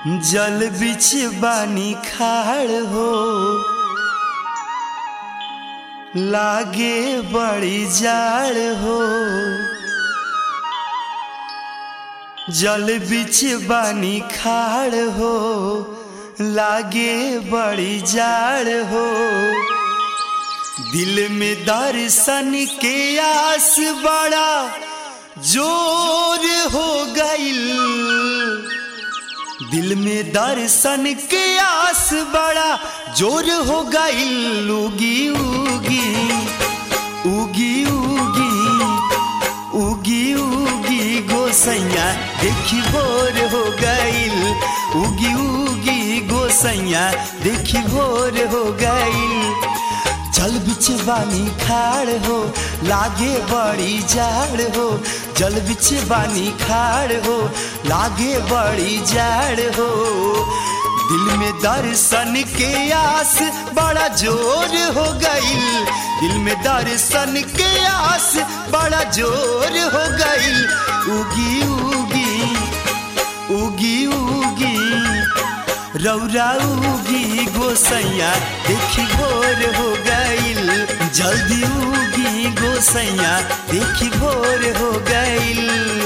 जल बिच बानी खाड़ हो, लागे बड़ी जाड़ हो। जल बिच बानी खाड़ हो, लागे बड़ी जाड़ हो। दिल में दर्शन के आस बड़ा जोर हो गइल। दिल में दर्शन के आस बड़ा जोर हो गइल। उगी उगी उगी उगी उगी उगी गोसैया देखी भोर हो गइल। उगी उगी गोसैया देखी भोर हो गइल। जल बिच बानी खाड़ हो, लागे बड़ी जाड़ हो। जल बिच बानी खाड़ हो, लागे बड़ी जाड़ हो। दिल में दर्शन के आस बड़ा जोर हो गइल। दिल में दर्शन के आस बड़ा जोर हो गइल। उगी उगी उगी उगी रौरा उगी गोसैया देखी भोर हो गइल। जल्दी उगी गोसैया देखी भोर हो गइल।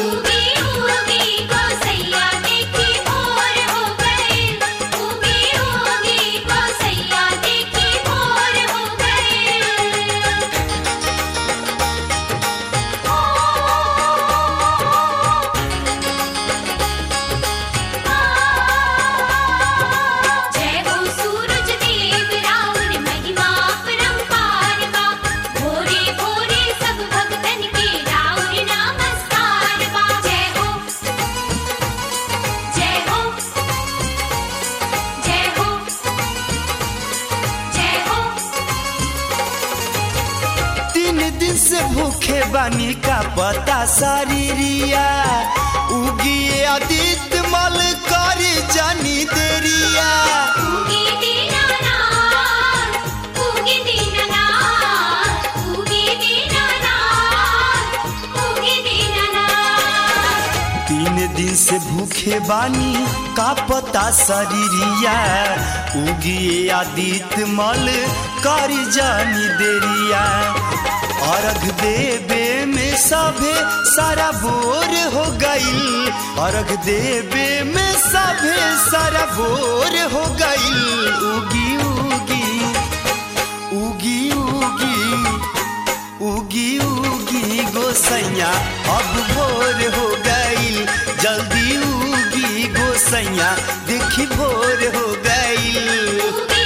से भूखे बानी का पता शरीरिया। उगी आदित्य मल कर जानी देरिया। उगी दीनानाथ, उगी दीनानाथ, उगी दीनानाथ, उगी दीनानाथ। 3 दिन से भूखे बानी का पता शरीरिया। उगी आदित्य मल कर जानी देरिया। अर्घ देवे में सभे सारा बोर हो गइल। अर्घ देवे में सभे सारा बोर हो गइल। उगी उगी उगी उगी उगी उगी गोसैया अब भोर हो गइल। जल्दी उगी गोसैया देखी भोर हो गइल।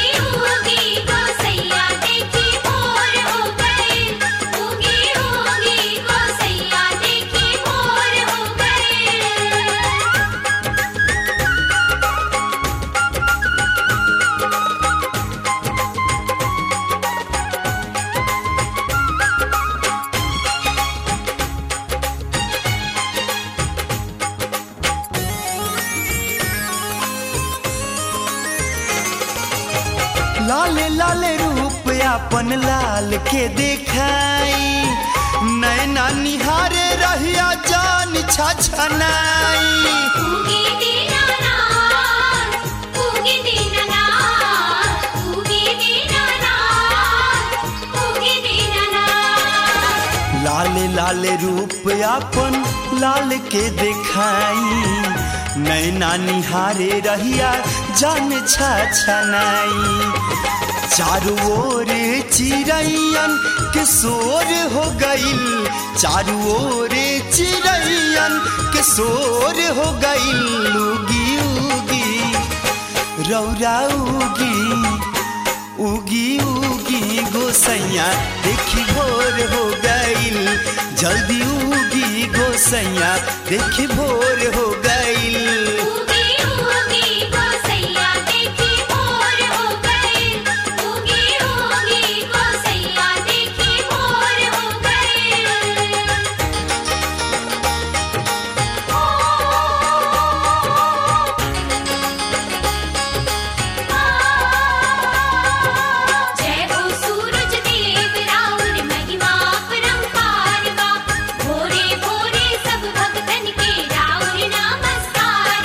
लाले लाले रूप अपन लाल के देखाई। नैना निहारे रहिया जान छछनाई। उगी दीनानाथ, उगी दीनानाथ, उगी दीनानाथ, उगी दीनानाथ। लाले लाले रूप अपन लाल के देखाई। नैना निहारे रहिया जान छछनाई। चारों ओर चिड़ैयन के शोर हो गइल। चारों ओर चिड़ैयन के शोर हो गइल। उगी उगी रौरा उगी उगी उगी गोसैया देखी भोर हो गइल। जल्दी उगी गोसैया देखी भोर हो गइल। भोरे भोरे सब भक्तन के राउर नमस्कार।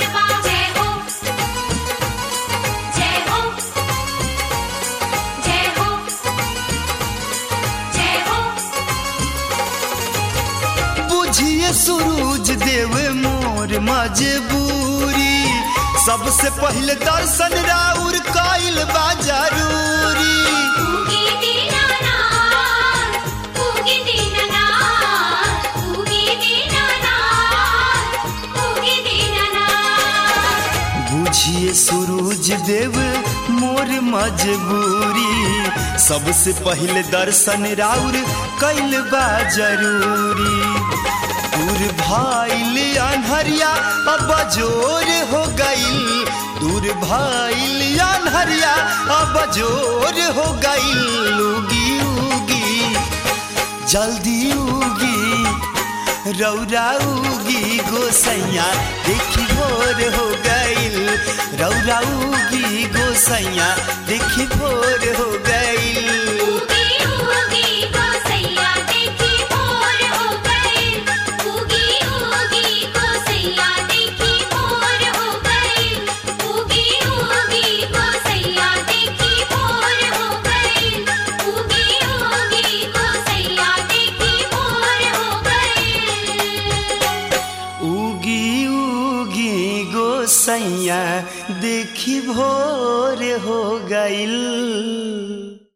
बूझिए सूरज देव मोर मजबूरी, सबसे पहले दर्शन राउर कइल बा जरूरी। उगी दीनानाथ, उगी दीनानाथ, उगी दीनानाथ, उगी दीनानाथ। बूझिए सूरज देव मोर मजबूरी, सबसे पहले दर्शन राउर कइल बा जरूरी। दूर भाईल अनहरिया अब जोर हो गईल, दूर भाईल अनहरिया अब जोर हो गईल। उगी उगी जल्दी उगी रौरा उगी गोसैया, देखी भोर हो गईल। रौरा उगी गोसैया, देखी भोर हो गईल। उगी उगी गोसैया, देखी भोर हो गईल। उगी उगी गोसैया, देखी भोर हो गईल। उगी उगी गोसैया, देखी भोर हो गईल। उगी उगी गोसैया, देखी भोर हो गईल। उगी उगी गोसैया, देखी भोर हो गईल।